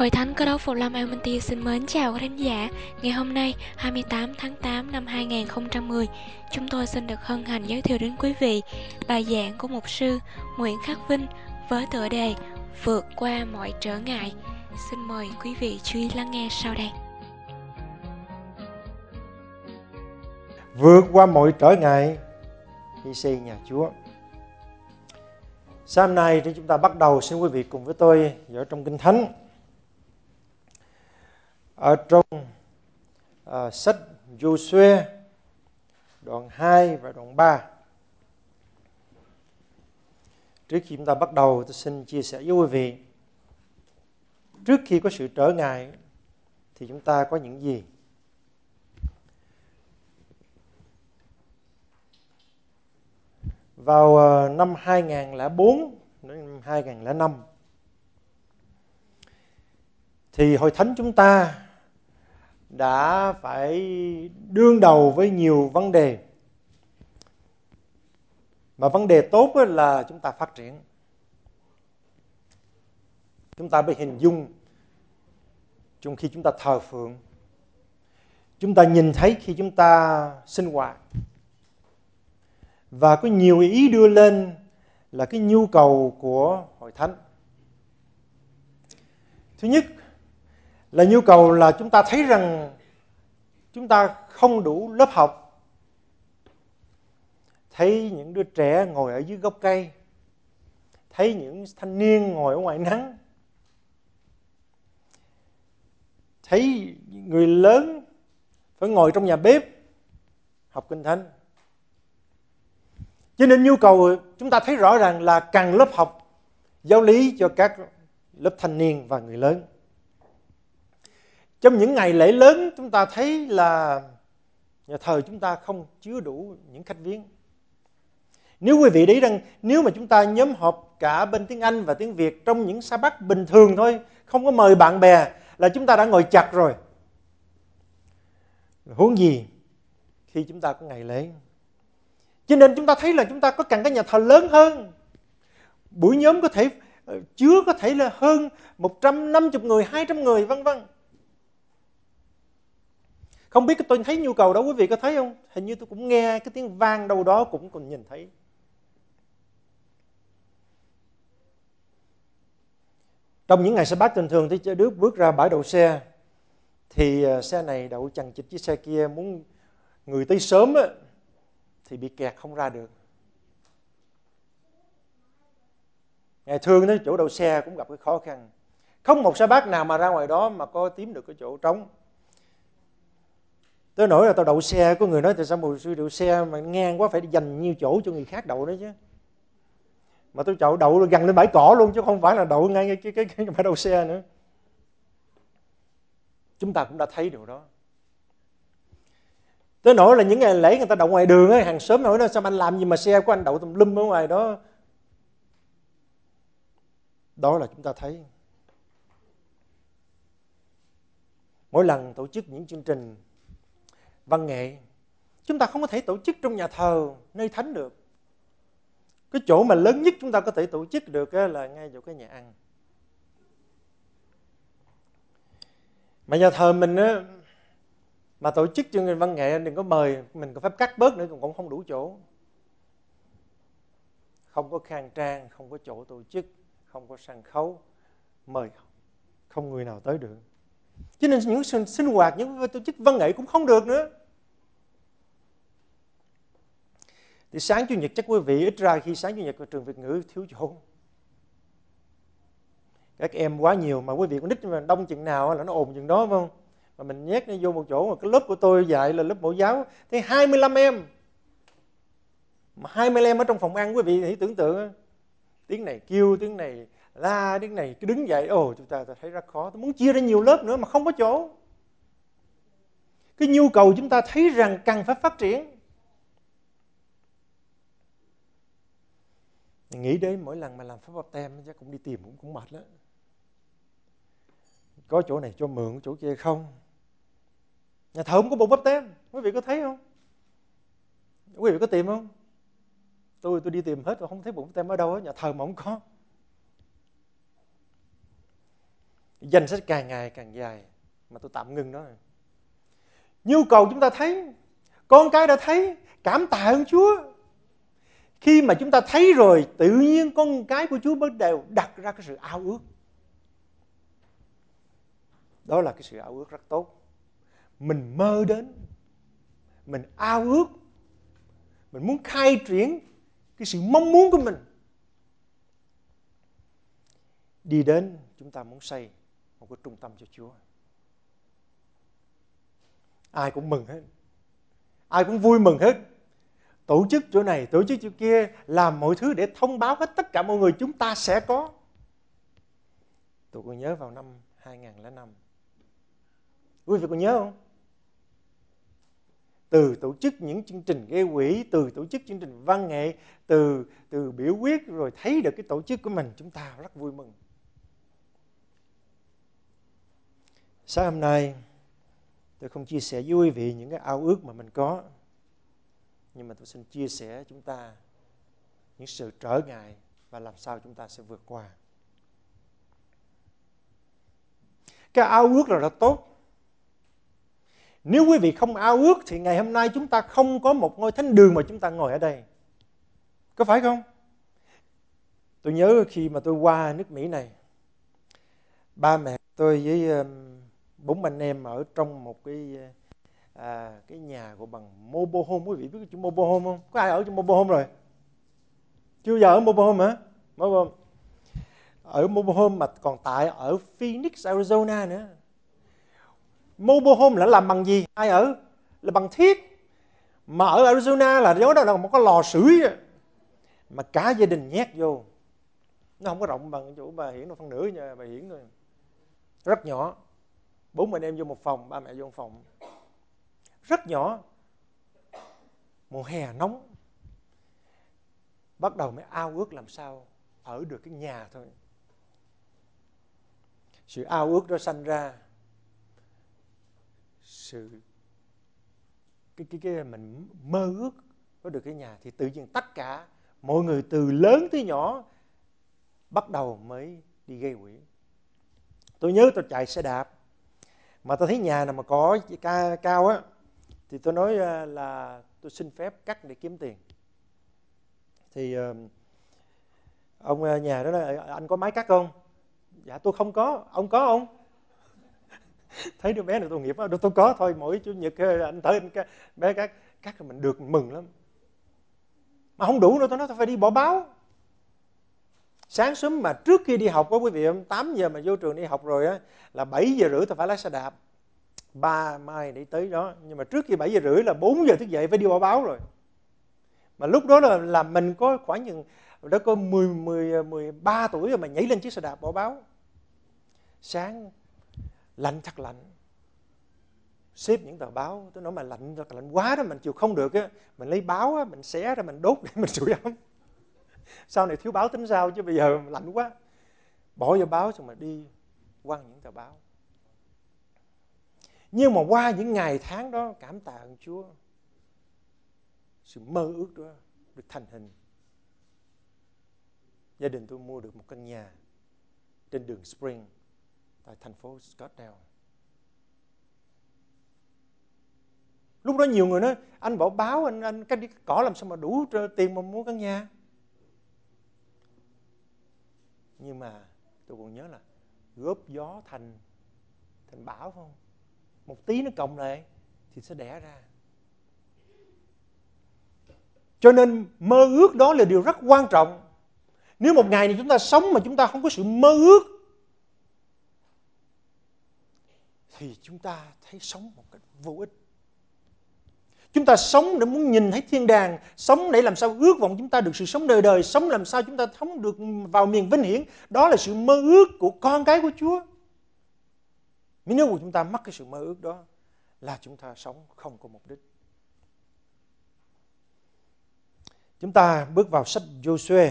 Hội Thánh Cơ Đốc Phục Lâm An Minh Ti xin mến chào quý thính giả. Ngày hôm nay, 28 tháng 8 năm 2010, chúng tôi xin được hân hạnh giới thiệu đến quý vị bài giảng của mục sư Nguyễn Khắc Vinh với tựa đề Vượt qua mọi trở ngại. Xin mời quý vị chú ý lắng nghe sau đây. Vượt qua mọi trở ngại khi xây nhà Chúa. Sáng nay thì chúng ta bắt đầu, xin quý vị cùng với tôi ở trong Kinh Thánh. Ở trong sách Giô-suê đoạn 2 và đoạn 3. Trước khi chúng ta bắt đầu, tôi xin chia sẻ với quý vị. Trước khi có sự trở ngại thì chúng ta có những gì? Vào năm 2004 đến năm 2005 thì Hội Thánh chúng ta đã phải đương đầu với nhiều vấn đề. Mà vấn đề tốt là chúng ta phát triển. Chúng ta phải hình dung trong khi chúng ta thờ phượng, chúng ta nhìn thấy khi chúng ta sinh hoạt. Và có nhiều ý đưa lên là cái nhu cầu của Hội Thánh. Thứ nhất là nhu cầu là chúng ta thấy rằng chúng ta không đủ lớp học. Thấy những đứa trẻ ngồi ở dưới gốc cây, thấy những thanh niên ngồi ở ngoài nắng, thấy người lớn phải ngồi trong nhà bếp học Kinh Thánh. Cho nên nhu cầu chúng ta thấy rõ ràng là cần lớp học giáo lý cho các lớp thanh niên và người lớn. Trong những ngày lễ lớn chúng ta thấy là nhà thờ chúng ta không chứa đủ những khách viếng. Nếu quý vị để ý rằng nếu mà chúng ta nhóm họp cả bên tiếng Anh và tiếng Việt trong những sa bát bình thường thôi, không có mời bạn bè, là chúng ta đã ngồi chặt rồi. Huống gì khi chúng ta có ngày lễ. Cho nên chúng ta thấy là chúng ta có cần cái nhà thờ lớn hơn. Buổi nhóm có thể chứa có thể là hơn 150 người, 200 người vân vân. Không biết tôi thấy nhu cầu đó quý vị có thấy không? Hình như tôi cũng nghe cái tiếng vang đâu đó, cũng còn nhìn thấy. Trong những ngày sa-bát bình thường thì Đức bước ra bãi đậu xe, thì xe này đậu chằng chịt chiếc xe kia, muốn người tới sớm thì bị kẹt không ra được. Ngày thường đó, chỗ đậu xe cũng gặp cái khó khăn. Không một sa-bát nào mà ra ngoài đó mà có tìm được cái chỗ trống. Tới nỗi là tao đậu xe, có người nói tại sao mùa sư đậu xe mà ngang quá, phải dành nhiều chỗ cho người khác đậu đó chứ. Mà tôi đậu gần lên bãi cỏ luôn chứ không phải là đậu ngay cái bãi đậu xe nữa. Chúng ta cũng đã thấy điều đó. Tới nỗi là những ngày lễ người ta đậu ngoài đường ấy, hàng xóm hỏi nó sao anh làm gì mà xe của anh đậu tùm lum ở ngoài đó. Đó là chúng ta thấy. Mỗi lần tổ chức những chương trình văn nghệ, chúng ta không có thể tổ chức trong nhà thờ, nơi thánh được. Cái chỗ mà lớn nhất chúng ta có thể tổ chức được là ngay chỗ cái nhà ăn. Mà nhà thờ mình mà tổ chức chương trình văn nghệ đừng có mời, mình có phép cắt bớt nữa cũng không đủ chỗ. Không có khang trang, không có chỗ tổ chức, không có sân khấu, mời không người nào tới được. Cho nên những sinh hoạt, những tổ chức văn nghệ cũng không được nữa. Thì sáng Chủ nhật chắc quý vị ít ra, khi sáng Chủ nhật ở trường Việt ngữ thiếu chỗ. Các em quá nhiều, mà quý vị con nít mà đông chừng nào là nó ồn chừng đó, phải không? Mà mình nhét nó vô một chỗ, mà cái lớp của tôi dạy là lớp mẫu giáo, thì 25 em. Mà 20 em ở trong phòng ăn, quý vị hãy tưởng tượng. Tiếng này kêu, tiếng này la, tiếng này cứ đứng dậy, chúng ta thấy rất khó. Tôi muốn chia ra nhiều lớp nữa mà không có chỗ. Cái nhu cầu chúng ta thấy rằng cần phải phát triển. Nghĩ đến mỗi lần mà làm phép báp têm chắc cũng đi tìm cũng mệt lắm. Có chỗ này cho mượn, chỗ kia không. Nhà thờ không có bột báp têm, quý vị có thấy không? Quý vị có tìm không? Tôi đi tìm hết rồi không thấy bột báp têm ở đâu, nhà thờ mà không có. Danh sách càng ngày càng dài, mà tôi tạm ngưng đó. Nhu cầu chúng ta thấy, con cái đã thấy, cảm tạ ơn Chúa. Khi mà chúng ta thấy rồi, tự nhiên con cái của Chúa bắt đầu đặt ra cái sự ao ước. Đó là cái sự ao ước rất tốt. Mình mơ đến, mình ao ước, mình muốn khai triển cái sự mong muốn của mình. Đi đến, chúng ta muốn xây một cái trung tâm cho Chúa. Ai cũng mừng hết, ai cũng vui mừng hết. Tổ chức chỗ này, tổ chức chỗ kia, làm mọi thứ để thông báo hết tất cả mọi người chúng ta sẽ có. Tôi còn nhớ vào năm 2005. Quý vị còn nhớ không? Từ tổ chức những chương trình gây quỹ, từ tổ chức chương trình văn nghệ, từ biểu quyết, rồi thấy được cái tổ chức của mình, chúng ta rất vui mừng. Sáng hôm nay, tôi không chia sẻ với quý vị những cái ao ước mà mình có, nhưng mà tôi xin chia sẻ chúng ta những sự trở ngại và làm sao chúng ta sẽ vượt qua. Cái ao ước là rất tốt. Nếu quý vị không ao ước thì ngày hôm nay chúng ta không có một ngôi thánh đường mà chúng ta ngồi ở đây. Có phải không? Tôi nhớ khi mà tôi qua nước Mỹ này, ba mẹ tôi với 4 anh em ở trong một cái nhà của bằng mobile home. Quý vị biết cái chữ mobile home không? Có ai ở trong mobile home rồi? Chưa giờ ở mobile home hả? Mobile home. Ở mobile home mà còn tại ở Phoenix, Arizona nữa. Mobile home là làm bằng gì? Ai ở? Là bằng thiết. Mà ở Arizona là đó là một cái lò sưởi mà cả gia đình nhét vô. Nó không có rộng bằng chỗ bà Hiển, nó phân nửa nha bà Hiển thôi. Rất nhỏ. 4 anh em vô một phòng, ba mẹ vô một phòng. Rất nhỏ. Mùa hè nóng. Bắt đầu mới ao ước làm sao ở được cái nhà thôi. Sự ao ước đó sanh ra sự cái mình mơ ước có được cái nhà, thì tự nhiên tất cả mọi người từ lớn tới nhỏ bắt đầu mới đi gây quỹ. Tôi nhớ tôi chạy xe đạp mà tôi thấy nhà nào mà có cao á thì tôi nói là tôi xin phép cắt để kiếm tiền. Thì ông nhà đó nói, anh có máy cắt không? Dạ tôi không có. Ông có không? Thấy đứa bé này tội nghiệp đó, tôi có thôi, mỗi chủ nhật anh tới anh bé cắt rồi mình được, mình mừng lắm. Mà không đủ nữa, tôi nói tôi phải đi bỏ báo. Sáng sớm mà trước khi đi học đó quý vị, 8 giờ mà vô trường đi học rồi á, là 7 giờ rưỡi tôi phải lái xe đạp 3 mai để tới đó. Nhưng mà trước khi 7 giờ rưỡi là 4 giờ thức dậy phải đi bỏ báo rồi. Mà lúc đó là mình có khoảng chừng đã có 13 tuổi rồi mà nhảy lên chiếc xe đạp bỏ báo. Sáng lạnh thật lạnh, xếp những tờ báo, tôi nói mà lạnh quá đó, mình chịu không được á, mình lấy báo á, mình xé ra mình đốt để mình sưởi ấm. Sau này thiếu báo tính sao, chứ bây giờ lạnh quá. Bỏ vô báo xong mà đi quăng những tờ báo. Nhưng mà qua những ngày tháng đó, cảm tạ ơn Chúa, sự mơ ước đó được thành hình. Gia đình tôi mua được một căn nhà trên đường Spring tại thành phố Scottsdale. Lúc đó nhiều người nói anh bỏ báo, anh cắt đi cỏ làm sao mà đủ tiền mà mua căn nhà. Nhưng mà tôi còn nhớ là góp gió thành bão, phải không? Một tí nó cộng lại thì sẽ đẻ ra. Cho nên mơ ước đó là điều rất quan trọng. Nếu một ngày này chúng ta sống mà chúng ta không có sự mơ ước thì chúng ta thấy sống một cách vô ích. Chúng ta sống để muốn nhìn thấy thiên đàng, sống để làm sao ước vọng chúng ta được sự sống đời đời, sống làm sao chúng ta thống được vào miền vinh hiển. Đó là sự mơ ước của con cái của Chúa. Nếu mà chúng ta mất cái sự mơ ước đó là chúng ta sống không có mục đích. Chúng ta bước vào sách Giô-suê.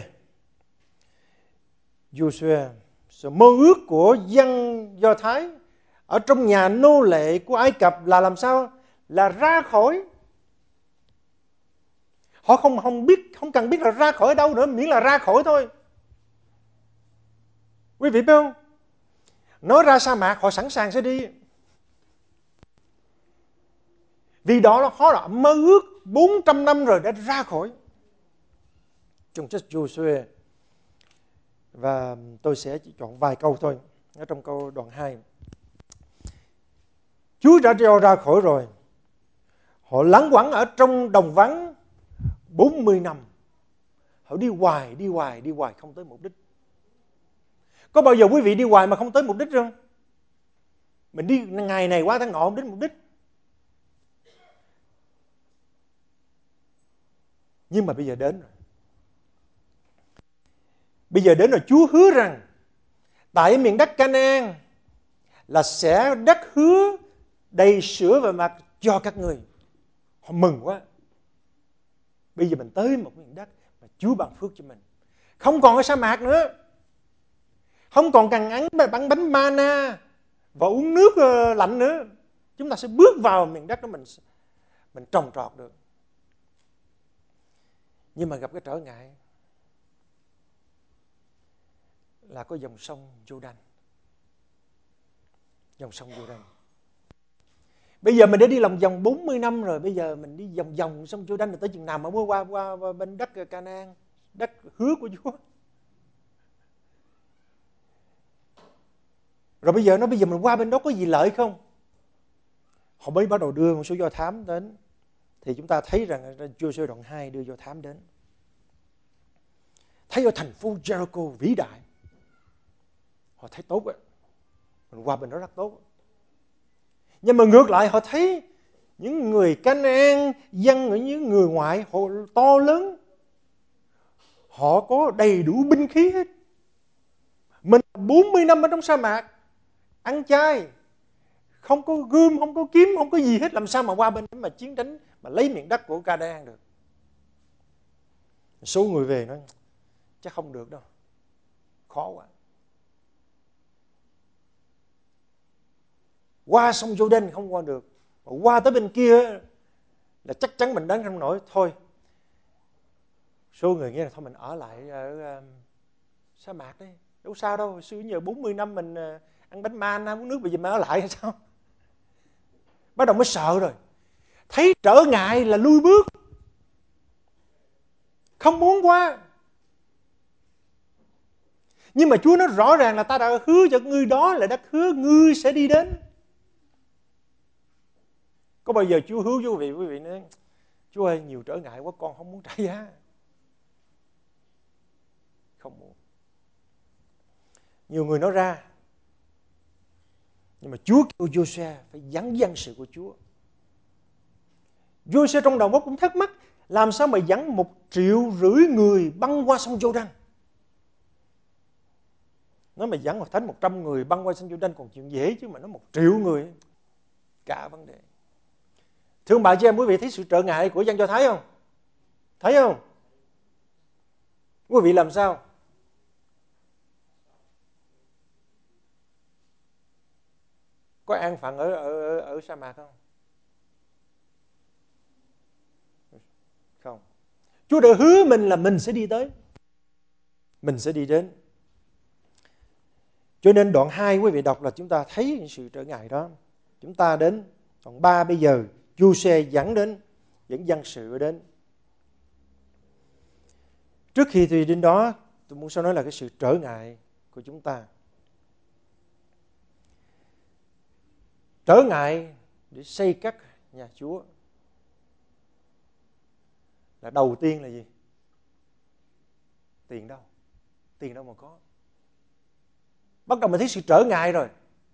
Giô-suê, sự mơ ước của dân Do Thái ở trong nhà nô lệ của Ai Cập là làm sao? Là ra khỏi. Họ không cần biết là ra khỏi ở đâu nữa, miễn là ra khỏi thôi. Quý vị biết không? Nói ra sa mạc họ sẵn sàng sẽ đi. Vì đó là họ đã mơ ước 400 năm rồi đã ra khỏi trong sách Joshua. Và tôi sẽ chỉ chọn vài câu thôi. Ở trong câu đoạn 2. Chúa đã cho ra khỏi rồi. Họ lẳng quẩn ở trong đồng vắng 40 năm. Họ đi hoài không tới mục đích. Có bao giờ quý vị đi hoài mà không tới mục đích không? Mình đi ngày này qua tháng nọ không đến mục đích. Nhưng mà bây giờ đến rồi. Bây giờ đến rồi, Chúa hứa rằng tại miền đất Canaan là sẽ đất hứa đầy sữa và mật cho các ngươi. Họ mừng quá. Bây giờ mình tới một miền đất mà Chúa ban phước cho mình. Không còn ở sa mạc nữa. Không còn cần ăn bánh mana và uống nước lạnh nữa. Chúng ta sẽ bước vào miền đất đó, mình trồng trọt được. Nhưng mà gặp cái trở ngại là có dòng sông Giô-đanh. Dòng sông Giô-đanh. Bây giờ mình đã đi lòng vòng 40 năm rồi. Bây giờ mình đi vòng vòng sông Giô-đanh rồi tới chừng nào mà mới qua bên đất Canaan, đất hứa của Chúa. Rồi bây giờ mình qua bên đó có gì lợi không? Họ mới bắt đầu đưa một số do thám đến. Thì chúng ta thấy rằng Joshua đoạn 2 đưa do thám đến. Thấy ở thành phố Jericho vĩ đại. Họ thấy tốt á. Mình qua bên đó rất tốt. Nhưng mà ngược lại họ thấy những người Canaan, dân ở những người ngoại, họ to lớn. Họ có đầy đủ binh khí hết. Mình 40 năm ở trong sa mạc, ăn chay, không có gươm, không có kiếm, không có gì hết. Làm sao mà qua bên đó mà chiến đánh, mà lấy miền đất của Canaan được? Số người về nói, chắc không được đâu. Khó quá. Qua sông Giô-đanh không qua được. Mà qua tới bên kia là chắc chắn mình đánh không nổi. Thôi, số người nghe là thôi mình ở lại ở sa mạc đấy. Đâu sao đâu, xưa giờ 40 năm mình ăn bánh man, uống nước, bây giờ mới ở lại hay sao? Bắt đầu mới sợ rồi. Thấy trở ngại là lui bước. Không muốn qua. Nhưng mà Chúa nói rõ ràng là ta đã hứa cho ngươi đó là đất hứa ngươi sẽ đi đến. Có bao giờ Chúa hứa với quý vị nói, Chúa ơi nhiều trở ngại quá con không muốn trả giá. Không muốn. Nhiều người nói ra. Nhưng mà Chúa kêu Joshua phải dẫn dân sự của Chúa. Joshua trong đầu óc cũng thắc mắc, làm sao mà dẫn 1,5 triệu người băng qua sông Giô-đanh? Nói mà dẫn thánh 100 người băng qua sông Giô-đanh còn chuyện dễ, chứ mà nó 1 triệu người, cả vấn đề. Thưa ông bà chị em, quý vị thấy sự trở ngại của dân Do Thái không? Thấy không? Quý vị làm sao? Có an phận ở sa mạc không? Không. Chúa đã hứa mình là mình sẽ đi tới. Mình sẽ đi đến. Cho nên đoạn 2 quý vị đọc là chúng ta thấy những sự trở ngại đó. Chúng ta đến đoạn 3 bây giờ Giô-se dẫn dân sự đến. Trước khi thì đến đó, tôi muốn nói là cái sự trở ngại của chúng ta. Trở ngại để xây cất nhà Chúa là đầu tiên là gì? Tiền đâu? Tiền đâu mà có? Bắt đầu mình thấy sự trở ngại rồi.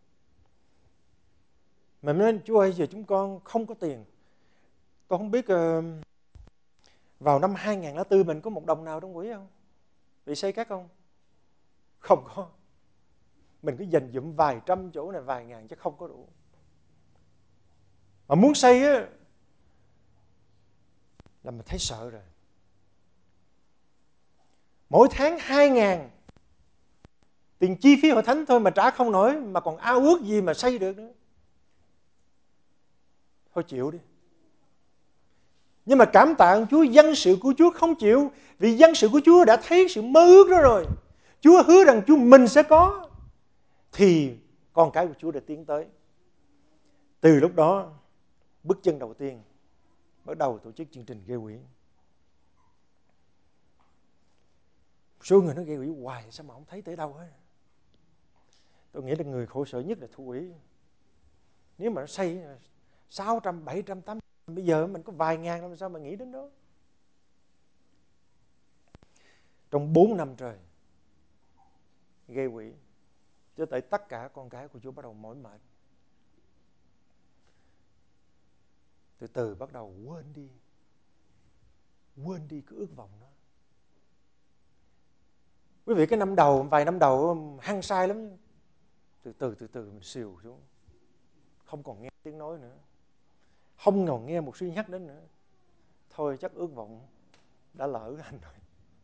Mà nói Chúa ơi giờ chúng con không có tiền. Tôi không biết vào năm 2004 mình có 1 đồng nào trong quỹ không? Bị xây cất không? Không có. Mình cứ dành dụm vài trăm chỗ này, vài ngàn chứ không có đủ. Mà muốn xây á là mình thấy sợ rồi. Mỗi tháng 2.000 tiền chi phí hội thánh thôi mà trả không nổi, mà còn ao ước gì mà xây được nữa. Thôi chịu đi. Nhưng mà cảm tạ ông Chúa, dân sự của Chúa không chịu. Vì dân sự của Chúa đã thấy sự mơ ước đó rồi. Chúa hứa rằng Chúa mình sẽ có. Thì con cái của Chúa đã tiến tới. Từ lúc đó, bước chân đầu tiên bắt đầu tổ chức chương trình gây quỹ. Số người nó gây quỹ hoài, sao mà không thấy tới đâu hết. Tôi nghĩ là người khổ sở nhất là thủ quỹ. Nếu mà nó xây 600, 700, 800, bây giờ mình có vài ngàn, làm sao mà nghĩ đến đó. Trong 4 năm trời gây quỹ, cho tới tất cả con cái của Chúa bắt đầu mỏi mệt. Từ từ bắt đầu quên đi cái ước vọng đó. Quý vị, cái năm đầu, vài năm đầu hăng say lắm. Từ từ mình xìu xuống. Không còn nghe tiếng nói nữa, không còn nghe một suy nhắc đến nữa. Thôi chắc ước vọng đã lỡ hành rồi.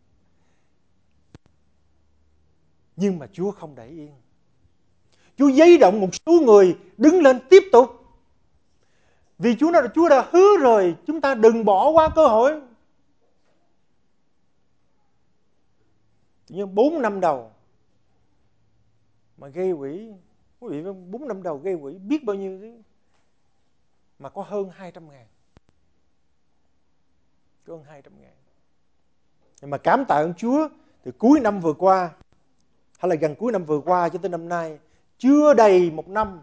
Nhưng mà Chúa không để yên. Chúa giấy động một số người đứng lên tiếp tục. Vì Chúa đã hứa rồi, chúng ta đừng bỏ qua cơ hội. Nhưng 4 năm đầu mà gây quỹ, quý vị, 4 năm đầu gây quỹ biết bao nhiêu thứ, mà có hơn 200.000. Có hơn 200.000. Nhưng mà cảm tạ ơn Chúa, từ cuối năm vừa qua, hay là gần cuối năm vừa qua cho tới năm nay, chưa đầy một năm,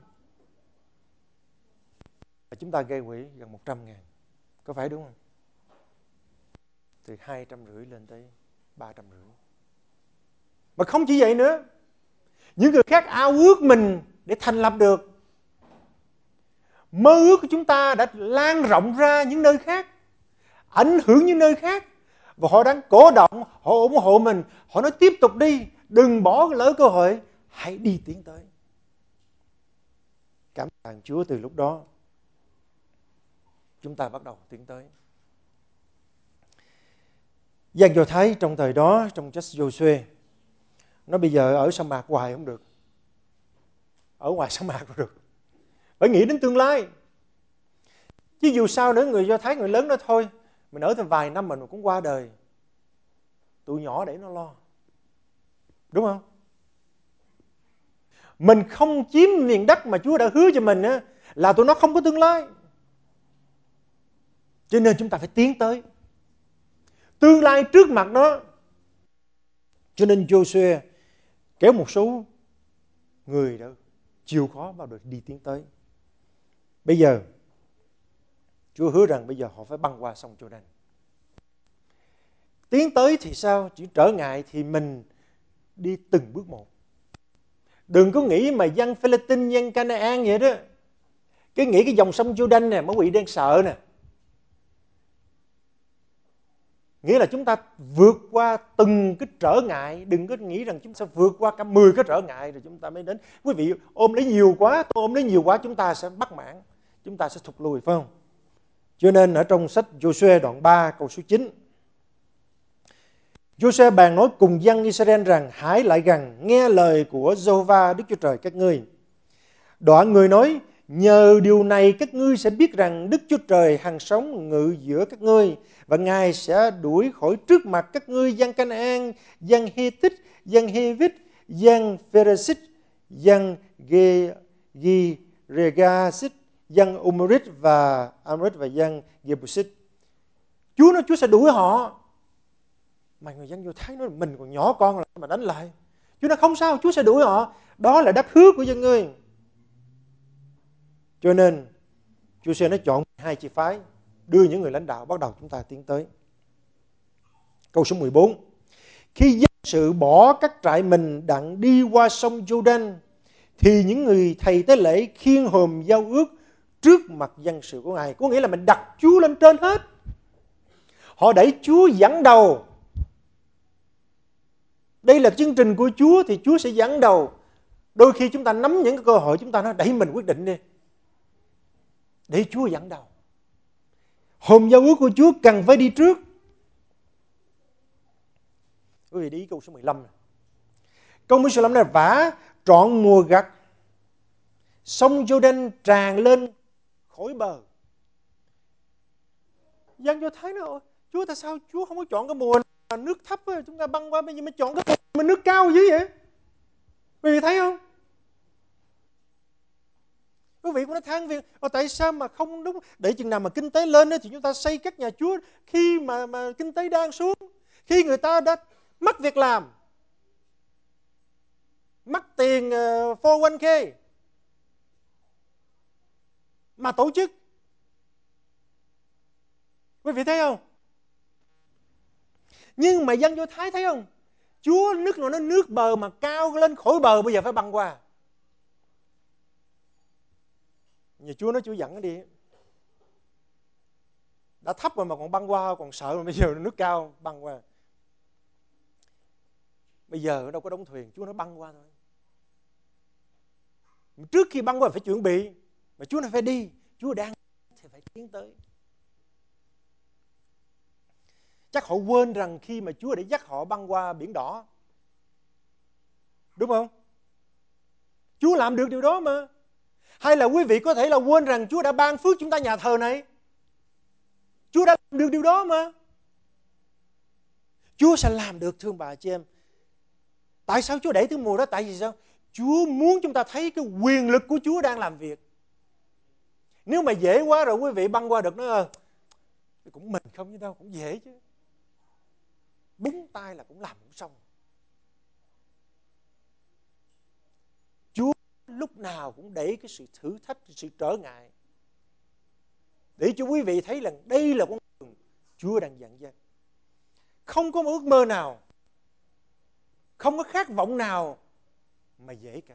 chúng ta gây quỹ gần 100.000. Có phải đúng không? Từ 250 lên tới 350. Mà không chỉ vậy nữa, những người khác ao ước mình để thành lập được. Mơ ước của chúng ta đã lan rộng ra những nơi khác, ảnh hưởng những nơi khác. Và họ đang cổ động, họ ủng hộ mình. Họ nói tiếp tục đi, đừng bỏ lỡ cơ hội, hãy đi tiến tới. Cảm ơn Chúa, từ lúc đó chúng ta bắt đầu tiến tới. Dân Do Thái trong thời đó, trong sách Giô-suê, nó bây giờ ở sa mạc hoài không được. Ở ngoài sa mạc không được. Phải nghĩ đến tương lai. Chứ dù sao nữa, người Do Thái, người lớn đó thôi, mình ở thêm vài năm mình cũng qua đời. Tụi nhỏ để nó lo. Đúng không? Mình không chiếm miền đất mà Chúa đã hứa cho mình á, là tụi nó không có tương lai. Cho nên chúng ta phải tiến tới. Tương lai trước mặt đó. Cho nên Giô-suê kéo một số người đó chịu khó vào được đi tiến tới. Bây giờ Chúa hứa rằng bây giờ họ phải băng qua sông Giô-đanh. Tiến tới thì sao? Chỉ trở ngại thì mình đi từng bước một. Đừng có nghĩ mà dân Philippines, dân Canaan vậy đó. Cái nghĩ cái dòng sông Giô-đanh nè, mấy vị đang sợ nè. Nghĩa là chúng ta vượt qua từng cái trở ngại. Đừng có nghĩ rằng chúng ta sẽ vượt qua cả 10 cái trở ngại rồi chúng ta mới đến. Quý vị ôm lấy nhiều quá, tôi ôm lấy nhiều quá, chúng ta sẽ bắt mãn. Chúng ta sẽ thụt lùi, phải không? Cho nên ở trong sách Giô-suê đoạn 3 câu số 9, Giô-suê bàn nói cùng dân Israel rằng: hãy lại gần nghe lời của Giê-hô-va Đức Chúa Trời các ngươi. Đoạn người nói: nhờ điều này các ngươi sẽ biết rằng Đức Chúa Trời hằng sống ngự giữa các ngươi, và Ngài sẽ đuổi khỏi trước mặt các ngươi dân Canaan, dân Hethit, dân Hevit, dân Pheresit, dân Giregasit, dân Umarit và Amrit và dân Jebusit. Chúa nói Chúa sẽ đuổi họ. Mà người dân Do Thái nói mình còn nhỏ con là mà đánh lại. Chúa nói không sao, Chúa sẽ đuổi họ. Đó là đáp hứa của dân ngươi. Cho nên Chúa sẽ chọn 2 chi phái, đưa những người lãnh đạo bắt đầu chúng ta tiến tới. Câu số 14. Khi dân sự bỏ các trại mình đặng đi qua sông Giô-đanh, thì những người thầy tế lễ khiêng hòm giao ước trước mặt dân sự của Ngài. Có nghĩa là mình đặt Chúa lên trên hết. Họ đẩy Chúa dẫn đầu. Đây là chương trình của Chúa thì Chúa sẽ dẫn đầu. Đôi khi chúng ta nắm những cái cơ hội, chúng ta nói đẩy mình quyết định đi. Để Chúa dẫn đầu. Hòm giao ước của Chúa cần phải đi trước. Quý vị đi câu số 15 này. Câu số 15 này: vả trọn mùa gặt, sông Giô-đanh tràn lên khỏi bờ. Dân Do Thái nói: Chúa tại sao Chúa không có chọn cái mùa nước thấp á, chúng ta băng qua, bây giờ mới chọn cái mùa mà nước cao dữ vậy? Quý vị thấy không? Quý vị cũng đã than phiền, tại sao mà không đúng, để chừng nào mà kinh tế lên thì chúng ta xây các nhà Chúa, khi mà kinh tế đang xuống, khi người ta đã mất việc làm, mất tiền 401k mà tổ chức. Quý vị thấy không? Nhưng mà dân Do Thái thấy không? Chúa nước nó nước bờ mà cao lên khỏi bờ, bây giờ phải băng qua. Nhà Chúa nói Chúa dẫn nó đi. Đã thấp rồi mà còn băng qua, còn sợ mà bây giờ nước cao băng qua. Bây giờ đâu có đóng thuyền, Chúa nói băng qua thôi. Trước khi băng qua phải chuẩn bị, mà Chúa nói phải đi, Chúa đang thì phải tiến tới. Chắc họ quên rằng khi mà Chúa đã dắt họ băng qua biển đỏ, đúng không? Chúa làm được điều đó mà. Hay là quý vị có thể là quên rằng Chúa đã ban phước chúng ta nhà thờ này, Chúa đã làm được điều đó mà. Chúa sẽ làm được, thương bà chị em. Tại sao Chúa để tới mùa đó? Tại vì sao? Chúa muốn chúng ta thấy cái quyền lực của Chúa đang làm việc. Nếu mà dễ quá rồi quý vị băng qua được nó cũng mình không như đâu, cũng dễ chứ. Búng tay là cũng làm cũng xong. Chúa lúc nào cũng để cái sự thử thách, sự trở ngại, để cho quý vị thấy là đây là con đường Chúa đang dẫn dắt. Không có một ước mơ nào, không có khát vọng nào mà dễ cả.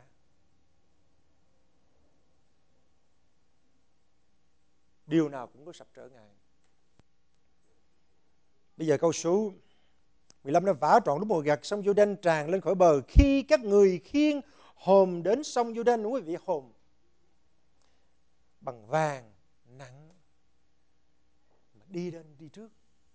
Điều nào cũng có sập trở ngại. Bây giờ câu số 15 nó vả trọn lúc mùa gặt, sông Giô-đanh tràn lên khỏi bờ. Khi các người khiêng hòm đến sông Giô-đanh, quý vị, hòm bằng vàng nặng mà đi lên đi trước.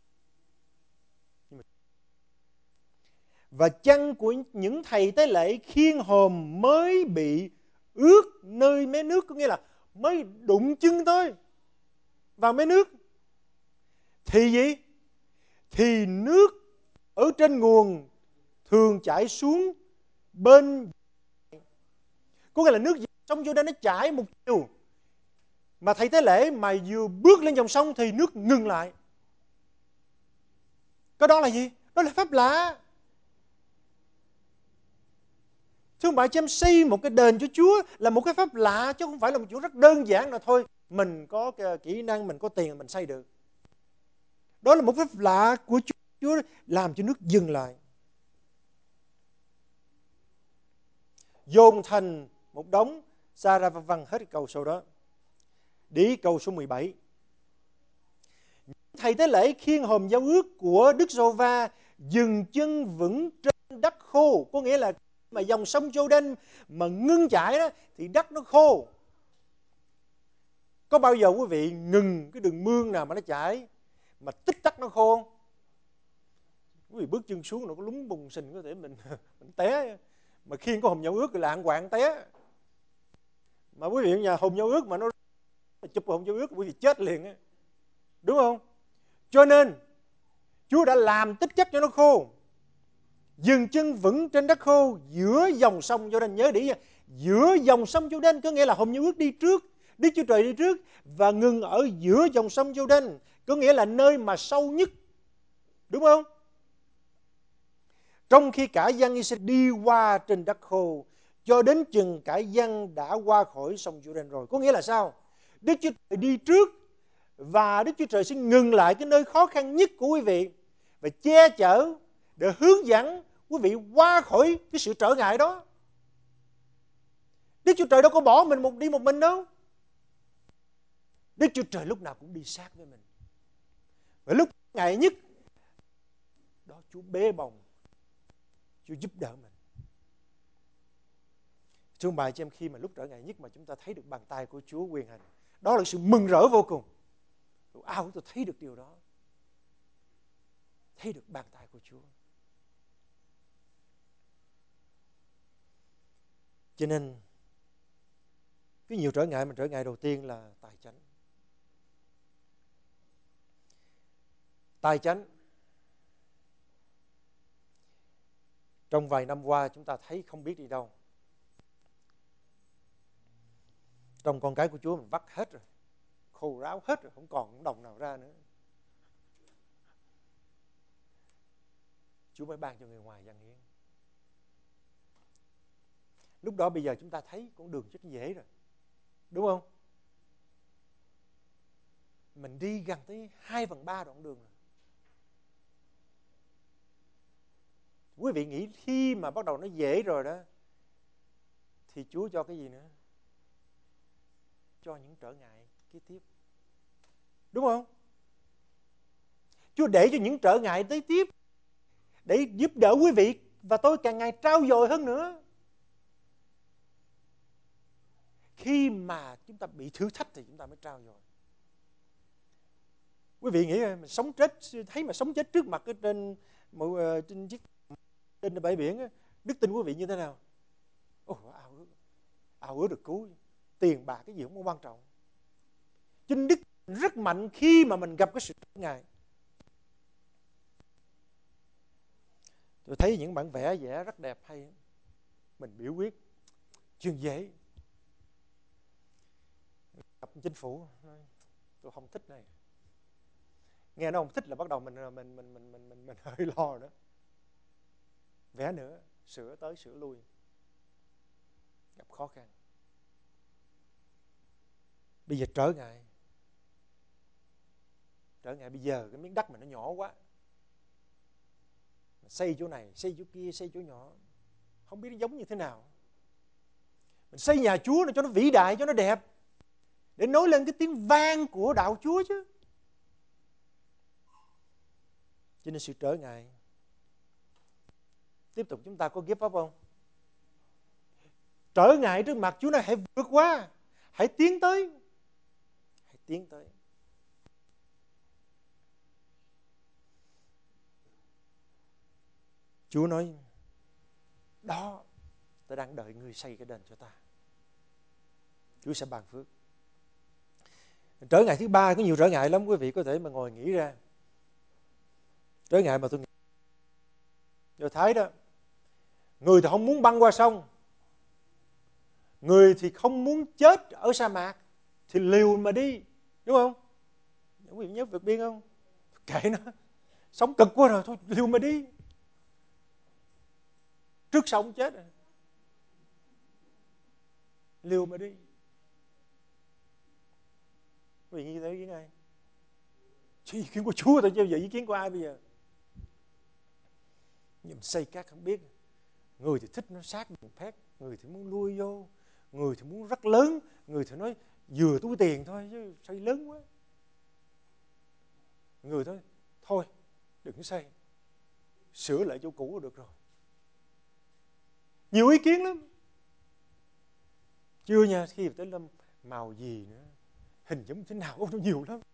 Và chân của những thầy tế lễ khiêng hòm mới bị ướt nơi mé nước, có nghĩa là mới đụng chân thôi vào mé nước. Thì gì? Thì nước ở trên nguồn thường chảy xuống bên, có nghĩa là nước sông Giô-đanh nó chảy một chiều, mà thầy tế lễ mà vừa bước lên dòng sông thì nước ngừng lại. Cái đó là gì? Đó là phép lạ. Thưa ông bà chị em, xây một cái đền cho Chúa là một cái phép lạ, chứ không phải là một chuyện rất đơn giản là thôi mình có cái kỹ năng, mình có tiền mình xây được. Đó là một phép lạ của Chúa, Chúa làm cho nước dừng lại, dồn thành một đống sa ra văng hết cái câu sau đó. Đi câu số 17. Thầy tế lễ khiêng hòm giao ước của Đức Giê-hô-va dừng chân vững trên đất khô, có nghĩa là mà dòng sông Giô-đanh mà ngưng chảy đó thì đất nó khô. Có bao giờ quý vị ngừng cái đường mương nào mà nó chảy mà tích tắc nó khô không? Quý vị bước chân xuống nó có lúng bùng sình, có thể mình té. Mà khiêng có hòm giao ước thì lạng quạng té. Mà quý vị ở nhà hòm giao ước mà nó chụp hòm giao ước quý vị chết liền á, đúng không? Cho nên Chúa đã làm tích chất cho nó khô, dừng chân vững trên đất khô giữa dòng sông Giô-đanh. Nhớ đi, giữa dòng sông Giô-đanh có nghĩa là hòm giao ước đi trước, Đức Chúa Trời đi trước, và ngừng ở giữa dòng sông Giô-đanh, có nghĩa là nơi mà sâu nhất, đúng không? Trong khi cả dân Israel đi qua trên đất khô, cho đến chừng cả dân đã qua khỏi sông Giô-đanh rồi. Có nghĩa là sao? Đức Chúa Trời đi trước, và Đức Chúa Trời sẽ ngừng lại cái nơi khó khăn nhất của quý vị và che chở để hướng dẫn quý vị qua khỏi cái sự trở ngại đó. Đức Chúa Trời đâu có bỏ mình đi một mình đâu. Đức Chúa Trời lúc nào cũng đi sát với mình. Và lúc ngại nhất đó, Chúa bế bồng, Chúa giúp đỡ mình. Thưa ông bà chị em, khi mà lúc trở ngại nhất mà chúng ta thấy được bàn tay của Chúa quyền hành, đó là sự mừng rỡ vô cùng. Ai cũng tôi thấy được điều đó, thấy được bàn tay của Chúa. Cho nên cái nhiều trở ngại, mà trở ngại đầu tiên là tài chánh. Tài chánh. Trong vài năm qua chúng ta thấy không biết đi đâu. Trong con cái của Chúa mình vắt hết rồi, khô ráo hết rồi, không còn đồng nào ra nữa. Chúa mới ban cho người ngoài dân hiến. Lúc đó bây giờ chúng ta thấy con đường rất dễ rồi, đúng không? Mình đi gần tới 2/3 đoạn đường rồi. Quý vị nghĩ khi mà bắt đầu nó dễ rồi đó, thì Chúa cho cái gì nữa? Cho những trở ngại kế tiếp, đúng không? Chúa để cho những trở ngại tới tiếp để giúp đỡ quý vị và tôi càng ngày trau dồi hơn nữa. Khi mà chúng ta bị thử thách thì chúng ta mới trau dồi. Quý vị nghĩ mình sống chết, thấy mà sống chết trước mặt ở trên trên bãi biển, đức tin quý vị như thế nào? Ao ước được cứu, tiền bạc cái gì cũng không quan trọng. Chính đức rất mạnh khi mà mình gặp cái sự trở ngại. Tôi thấy những bản vẽ rất đẹp hay, mình biểu quyết chuyện dễ. Gặp chính phủ, tôi không thích này. Nghe nó không thích là bắt đầu mình hơi lo rồi đó. Vẽ nữa, sửa tới sửa lui, gặp khó khăn. Bây giờ trở ngại bây giờ cái miếng đất mình nó nhỏ quá, xây chỗ này, xây chỗ kia, xây chỗ nhỏ, không biết nó giống như thế nào. Mình xây nhà Chúa cho nó vĩ đại, cho nó đẹp, để nối lên cái tiếng vang của đạo Chúa chứ. Cho nên sự trở ngại tiếp tục, chúng ta có give up không? Trở ngại trước mặt Chúa này, hãy vượt qua, hãy tiến tới. Chúa nói, đó, ta đang đợi ngươi xây cái đền cho ta. Chúa sẽ ban phước. Trở ngại thứ ba, có nhiều trở ngại lắm, quý vị có thể mà ngồi nghĩ ra. Trở ngại mà tôi nghĩ, Do Thái đó, người thì không muốn băng qua sông, người thì không muốn chết ở sa mạc, thì liều mà đi, đúng không? Quý vị nhớ vượt biên không? Kệ nó, sống cực quá rồi, thôi liều mà đi. Trước sau cũng chết rồi, liều mà đi. Quý vị nghĩ tới ý kiến ai? Chỉ ý kiến của Chúa thôi chứ giờ ý kiến của ai bây giờ? Nhưng mình xây các không biết. Người thì thích nó sát đường phét, người thì muốn lui vô, người thì muốn rất lớn, người thì nói vừa túi tiền thôi chứ xây lớn quá. Người thôi đừng có xây, sửa lại chỗ cũ là được rồi. Nhiều ý kiến lắm. Chưa nha, khi tới lâm màu gì nữa, hình giống thế nào, nó nhiều lắm.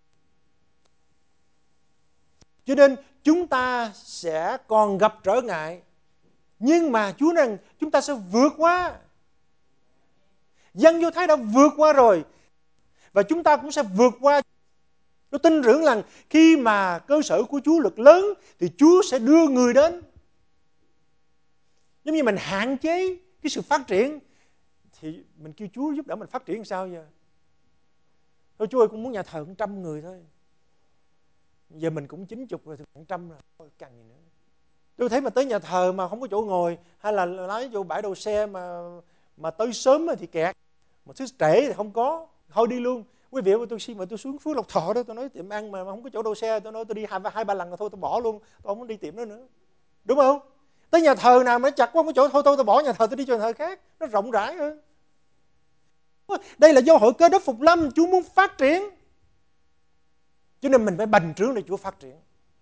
Cho nên chúng ta sẽ còn gặp trở ngại, nhưng mà Chúa rằng chúng ta sẽ vượt qua. Dân Do Thái đã vượt qua rồi, và chúng ta cũng sẽ vượt qua. Tôi tin tưởng rằng khi mà cơ sở của Chúa lực lớn thì Chúa sẽ đưa người đến. Giống như mình hạn chế cái sự phát triển thì mình kêu Chúa giúp đỡ mình phát triển làm sao giờ? Thôi Chúa ơi, cũng muốn nhà thờ 100 người thôi. Giờ mình cũng 90 rồi thì 100 rồi, thôi cần gì nữa. Tôi thấy mà tới nhà thờ mà không có chỗ ngồi, hay là lái vô bãi đậu xe mà tới sớm thì kẹt, mà thứ trễ thì không có, thôi đi luôn. Quý vị, tôi xuống Phước Lộc Thọ đó, tôi nói tiệm ăn mà không có chỗ đậu xe, tôi nói tôi đi hai ba lần rồi thôi tôi bỏ luôn, tôi không muốn đi tiệm đó nữa, đúng không? Tới nhà thờ nào mà chặt quá không có chỗ, thôi tôi bỏ nhà thờ, tôi đi cho nhà thờ khác, nó rộng rãi hơn. Đây là do hội Cơ Đốc Phục Lâm, Chúa muốn phát triển, cho nên mình phải bành trướng để Chúa phát triển.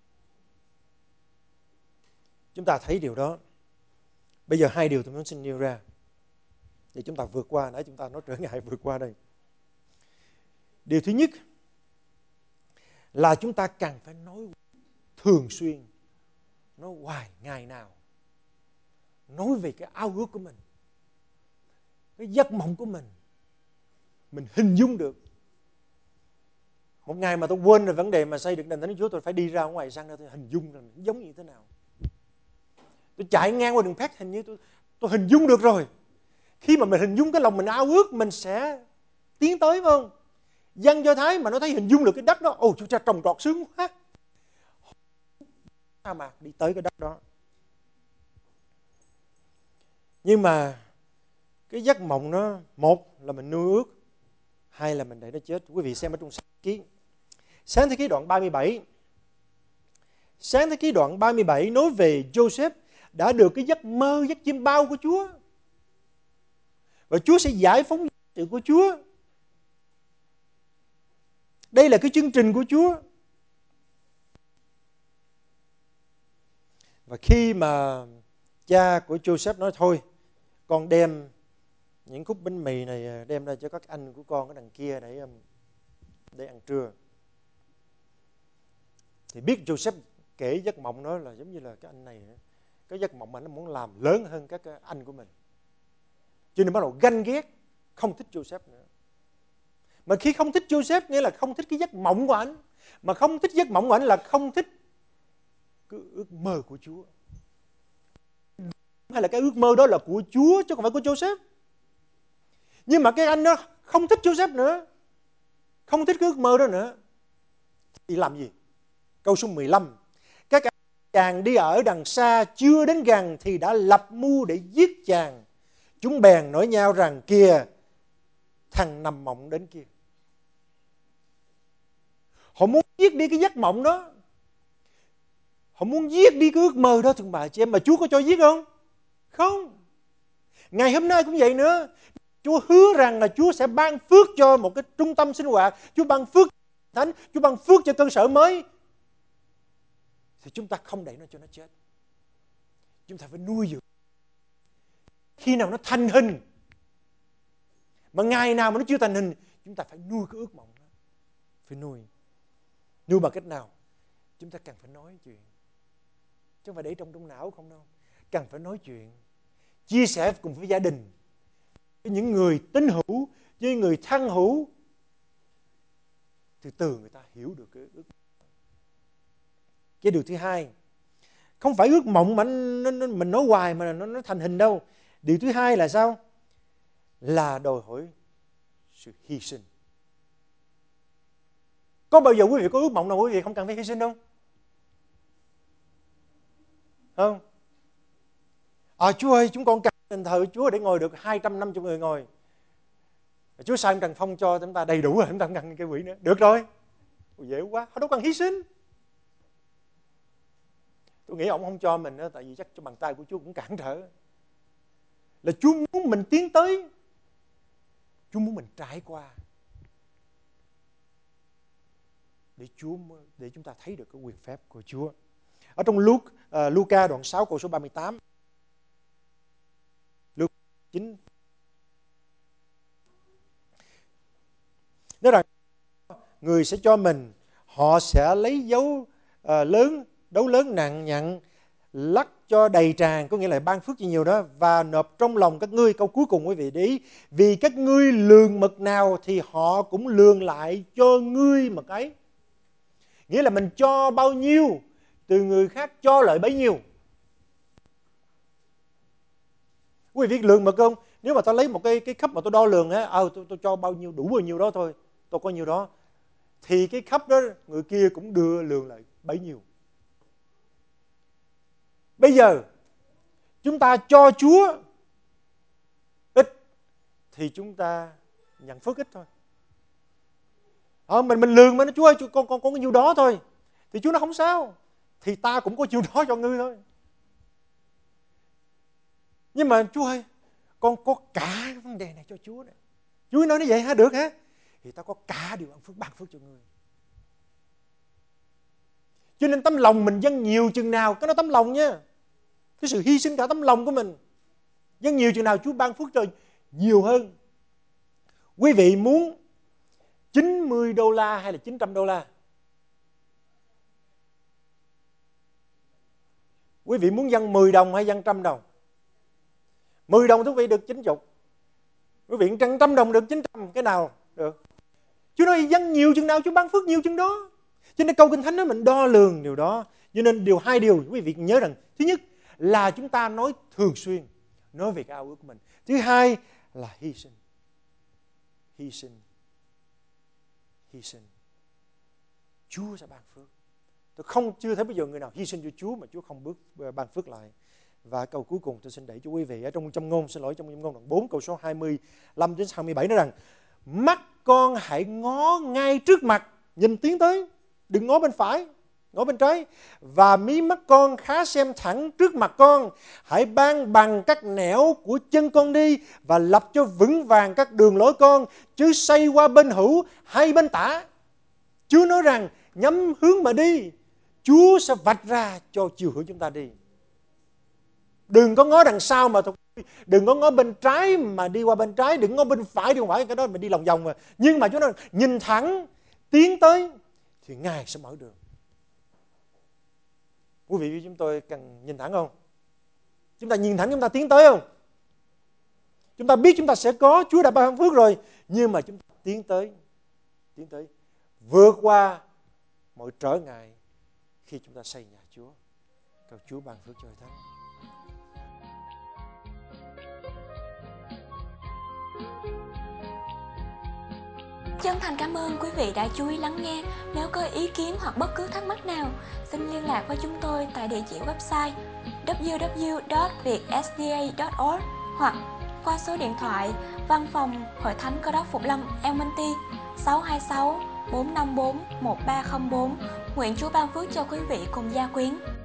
Chúng ta thấy điều đó. Bây giờ hai điều tôi muốn xin nêu ra để chúng ta vượt qua. Nãy chúng ta nói trở ngại vượt qua đây. Điều thứ nhất là chúng ta cần phải nói thường xuyên, nói hoài, ngày nào, nói về cái ao ước của mình, cái giấc mộng của mình hình dung được. Một ngày mà tôi quên rồi vấn đề mà xây được đền Thánh Chúa, tôi phải đi ra ngoài sân ra tôi hình dung rằng giống như thế nào. Tôi chạy ngang qua đường Pét, hình như tôi hình dung được rồi. Khi mà mình hình dung cái lòng mình ao ước, mình sẽ tiến tới, phải không? Dân Do Thái mà nó thấy hình dung được cái đất đó, ồ Chúa cha trồng trọt sướng quá, sao mà đi tới cái đất đó. Nhưng mà cái giấc mộng nó, một là mình nuôi ước, hai là mình để nó chết. Quý vị xem ở trong Sáng Thế Ký đoạn 37. Sáng Thế Ký đoạn 37 nói về Joseph đã được cái giấc mơ, giấc chiêm bao của Chúa. Và Chúa sẽ giải phóng sự của Chúa. Đây là cái chương trình của Chúa. Và khi mà cha của Joseph nói thôi, con đem những khúc bánh mì này đem ra cho các anh của con ở đằng kia để ăn trưa. Thì biết Joseph kể giấc mộng đó là giống như là cái anh này, cái giấc mộng mà nó muốn làm lớn hơn các anh của mình. Cho nên bắt đầu ganh ghét, không thích Joseph nữa. Mà khi không thích Joseph nghĩa là không thích cái giấc mộng của anh. Mà không thích giấc mộng của anh là không thích cái ước mơ của Chúa. Hay là cái ước mơ đó là của Chúa chứ không phải của Joseph. Nhưng mà cái anh đó không thích Joseph nữa, không thích cái ước mơ đó nữa, thì làm gì? Câu số 15. Các chàng đi ở đằng xa chưa đến gần thì đã lập mưu để giết chàng. Chúng bèn nói nhau rằng kìa, thằng nằm mộng đến kia. Họ muốn giết đi cái giấc mộng đó, họ muốn giết đi cái ước mơ đó thưa bà chị em. Mà Chúa có cho giết không? Không. Ngày hôm nay cũng vậy nữa. Chúa hứa rằng là Chúa sẽ ban phước cho một cái trung tâm sinh hoạt, Chúa ban phước thánh, Chúa ban phước cho cơ sở mới. Thì chúng ta không để nó cho nó chết. Chúng ta phải nuôi dưỡng. Khi nào nó thành hình, mà ngày nào mà nó chưa thành hình, chúng ta phải nuôi cái ước mộng đó. Phải nuôi. Nuôi bằng cách nào? Chúng ta cần phải nói chuyện. Chứ không phải để trong não không đâu. Cần phải nói chuyện, chia sẻ cùng với gia đình, với những người tín hữu, với người thân hữu. Từ người ta hiểu được cái ước mộng. Cái điều thứ hai, không phải ước mộng mà mình nói hoài mà nó thành hình đâu. Điều thứ hai là sao? Là đòi hỏi sự hy sinh. Có bao giờ quý vị có ước mộng nào quý vị không cần phải hy sinh không? Không? Chúa ơi, chúng con cần đền thờ Chúa để ngồi được 250 người ngồi. Chúa sai Trần Phong cho chúng ta đầy đủ rồi, chúng ta không cần cái quỹ nữa. Được rồi. Dễ quá, họ đâu cần hy sinh. Tôi nghĩ ông không cho mình đó, tại vì chắc cho bàn tay của Chúa cũng cản trở. Là Chúa muốn mình tiến tới, Chúa muốn mình trải qua, để chúng ta thấy được cái quyền phép của Chúa. Ở trong Luca đoạn 6 câu số 38. Luca 9 nói rằng người sẽ cho mình, họ sẽ lấy đấu lớn nặng nhặn, lắc cho đầy tràn, có nghĩa là ban phước cho nhiều đó, và nộp trong lòng các ngươi. Câu cuối cùng quý vị để ý, vì các ngươi lường mực nào thì họ cũng lường lại cho ngươi mực ấy. Nghĩa là mình cho bao nhiêu, từ người khác cho lại bấy nhiêu. Quý vị biết lường mực không? Nếu mà tôi lấy một cái khắp mà tôi đo lường á, tôi cho bao nhiêu đủ bao nhiêu đó thôi, tôi có nhiêu đó, thì cái khắp đó người kia cũng đưa lường lại bấy nhiêu. Bây giờ chúng ta cho Chúa ít thì chúng ta nhận phước ít thôi. Mình lường mà nó, Chúa ơi, con có nhiêu đó thôi, thì Chúa nói không sao, thì ta cũng có nhiêu đó cho ngươi thôi. Nhưng mà Chúa ơi, con có cả vấn đề này cho Chúa này. Chúa nói như vậy hả? Được hả? Thì ta có cả điều ban phước cho ngươi. Cho nên tấm lòng mình dâng nhiều chừng nào, cái đó tấm lòng nha, cái sự hy sinh cả tấm lòng của mình, dâng nhiều chừng nào Chúa ban phước cho nhiều hơn. Quý vị muốn $90 hay là $900? Quý vị muốn dâng 10 đồng hay dâng 100 đồng? 10 đồng quý vị được 90. Quý vị 100 đồng được 900, cái nào được? Chúa nói dâng nhiều chừng nào Chúa ban phước nhiều chừng đó. Cho nên câu Kinh Thánh nói mình đo lường điều đó. Cho nên hai điều quý vị nhớ rằng, thứ nhất là chúng ta nói thường xuyên, nói về cái ao ước của mình. Thứ hai là hy sinh. Hy sinh hy sinh, Chúa sẽ ban phước. Tôi chưa thấy bây giờ người nào hy sinh cho Chúa mà Chúa không ban phước lại. Và câu cuối cùng tôi xin đẩy cho quý vị ở trong Châm Ngôn, trong Châm Ngôn đoạn 4 câu số 25 đến 27 nói rằng: mắt con hãy ngó ngay trước mặt, nhìn tiến tới, đừng ngó bên phải, ngó bên trái. Và mí mắt con khá xem thẳng trước mặt con, hãy ban bằng các nẻo của chân con đi, và lập cho vững vàng các đường lối con, chứ xây qua bên hữu hay bên tả. Chúa nói rằng nhắm hướng mà đi, Chúa sẽ vạch ra cho chiều hướng chúng ta đi. Đừng có ngó đằng sau mà thôi, đừng có ngó bên trái mà đi qua bên trái, đừng ngó bên phải đi qua phải, cái đó mình đi lòng vòng mà. Nhưng mà Chúa nói nhìn thẳng tiến tới thì Ngài sẽ mở đường. Quý vị chúng tôi cần nhìn thẳng không? Chúng ta nhìn thẳng, chúng ta tiến tới không? Chúng ta biết chúng ta sẽ có, Chúa đã ban phước rồi, nhưng mà chúng ta tiến tới vượt qua mọi trở ngại khi chúng ta xây nhà Chúa. Cầu Chúa ban phước cho Hội Thánh. Chân thành cảm ơn quý vị đã chú ý lắng nghe. Nếu có ý kiến hoặc bất cứ thắc mắc nào, xin liên lạc với chúng tôi tại địa chỉ website www.vietsda.org hoặc qua số điện thoại văn phòng Hội Thánh Cơ Đốc Phục Lâm Elmonty 626 454 1304. Nguyện Chúa ban phước cho quý vị cùng gia quyến.